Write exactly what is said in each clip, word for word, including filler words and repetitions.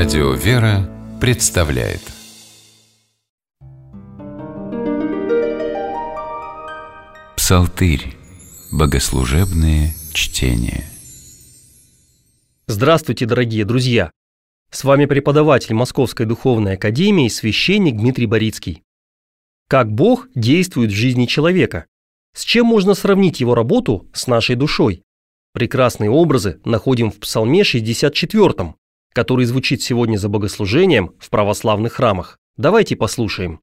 Радио «Вера» представляет Псалтырь. Богослужебные чтения. Здравствуйте, дорогие друзья! С вами преподаватель Московской Духовной Академии, священник Дмитрий Борицкий. Как Бог действует в жизни человека? С чем можно сравнить его работу с нашей душой? Прекрасные образы находим в Псалме шестьдесят четвёртом, который звучит сегодня за богослужением в православных храмах. Давайте послушаем.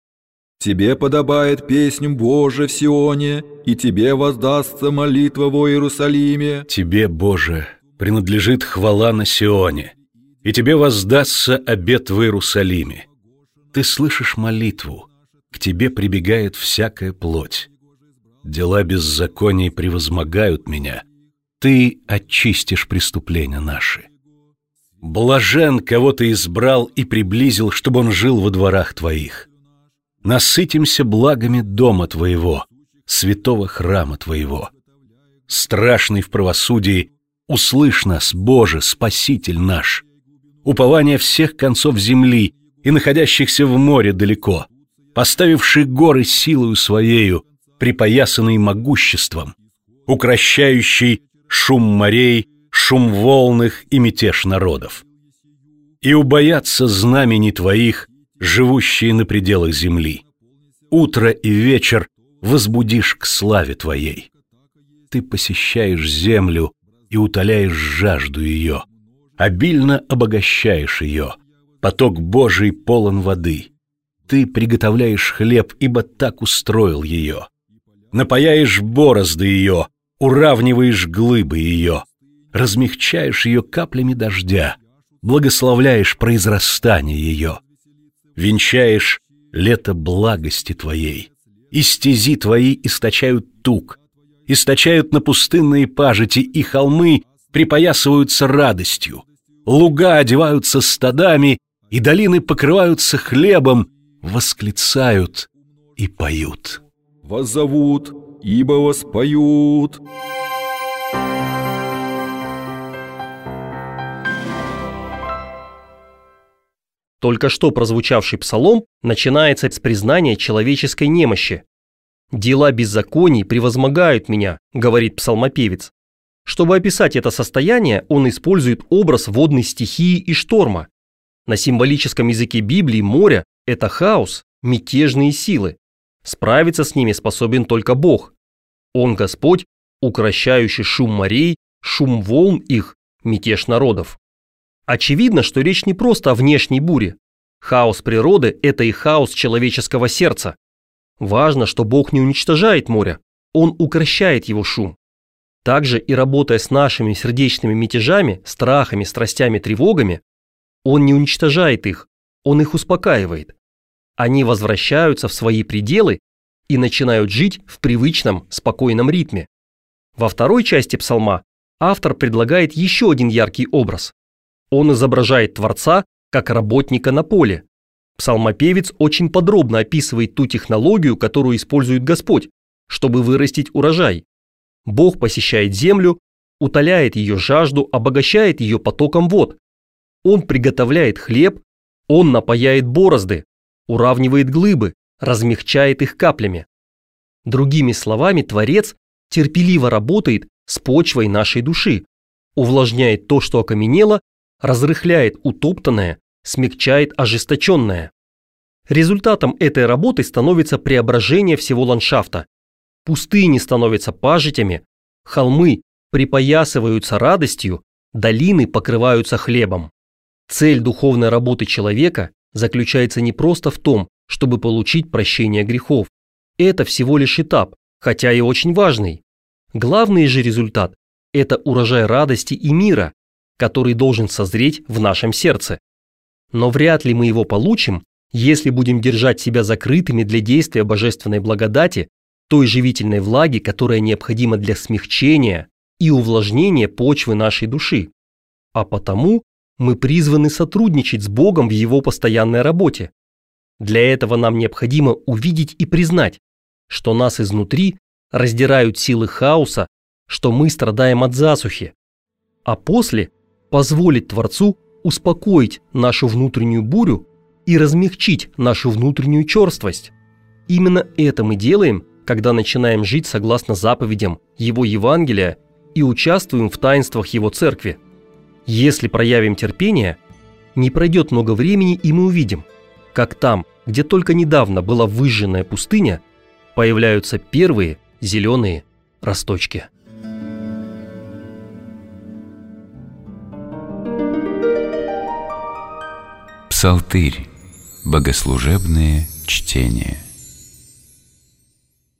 «Тебе подобает песню Боже в Сионе, и тебе воздастся молитва во Иерусалиме». Тебе, Боже, принадлежит хвала на Сионе, и тебе воздастся обет в Иерусалиме. Ты слышишь молитву, к тебе прибегает всякая плоть. Дела беззаконий превозмогают меня, ты очистишь преступления наши. Блажен, кого ты избрал и приблизил, чтобы он жил во дворах твоих. Насытимся благами дома твоего, святого храма твоего. Страшный в правосудии, услышь нас, Боже, Спаситель наш. Упование всех концов земли и находящихся в море далеко, поставивший горы силою своею, припоясанный могуществом, укрощающий шум морей, шум волных и мятеж народов. И убоятся знамени твоих, живущие на пределах земли. Утро и вечер возбудишь к славе твоей. Ты посещаешь землю и утоляешь жажду ее, обильно обогащаешь ее, поток Божий полон воды. Ты приготовляешь хлеб, ибо так устроил ее. Напаяешь борозды ее, уравниваешь глыбы ее, размягчаешь ее каплями дождя, благословляешь произрастание ее, венчаешь лето благости твоей, и стези твои источают тук, источают на пустынные пажити, и холмы припоясываются радостью, луга одеваются стадами, и долины покрываются хлебом, восклицают и поют. Воззовут, ибо воспоют. Только что прозвучавший псалом начинается с признания человеческой немощи. «Дела беззаконий превозмогают меня», — говорит псалмопевец. Чтобы описать это состояние, он использует образ водной стихии и шторма. На символическом языке Библии море – это хаос, мятежные силы. Справиться с ними способен только Бог. Он Господь, укрощающий шум морей, шум волн их, мятеж народов. Очевидно, что речь не просто о внешней буре. Хаос природы – это и хаос человеческого сердца. Важно, что Бог не уничтожает море, Он укрощает его шум. Также и работая с нашими сердечными мятежами, страхами, страстями, тревогами, Он не уничтожает их, Он их успокаивает. Они возвращаются в свои пределы и начинают жить в привычном, спокойном ритме. Во второй части псалма автор предлагает еще один яркий образ. Он изображает Творца как работника на поле. Псалмопевец очень подробно описывает ту технологию, которую использует Господь, чтобы вырастить урожай. Бог посещает землю, утоляет ее жажду, обогащает ее потоком вод. Он приготовляет хлеб, Он напаяет борозды, уравнивает глыбы, размягчает их каплями. Другими словами, Творец терпеливо работает с почвой нашей души, увлажняет то, что окаменело, разрыхляет утоптанное, смягчает ожесточенное. Результатом этой работы становится преображение всего ландшафта. Пустыни становятся пажитями, холмы припоясываются радостью, долины покрываются хлебом. Цель духовной работы человека заключается не просто в том, чтобы получить прощение грехов. Это всего лишь этап, хотя и очень важный. Главный же результат – это урожай радости и мира, который должен созреть в нашем сердце. Но вряд ли мы его получим, если будем держать себя закрытыми для действия божественной благодати, той живительной влаги, которая необходима для смягчения и увлажнения почвы нашей души. А потому мы призваны сотрудничать с Богом в Его постоянной работе. Для этого нам необходимо увидеть и признать, что нас изнутри раздирают силы хаоса, что мы страдаем от засухи, а после позволить Творцу успокоить нашу внутреннюю бурю и размягчить нашу внутреннюю черствость. Именно это мы делаем, когда начинаем жить согласно заповедям Его Евангелия и участвуем в таинствах Его Церкви. Если проявим терпение, не пройдет много времени, и мы увидим, как там, где только недавно была выжженная пустыня, появляются первые зеленые росточки. Псалтырь. Богослужебные чтения.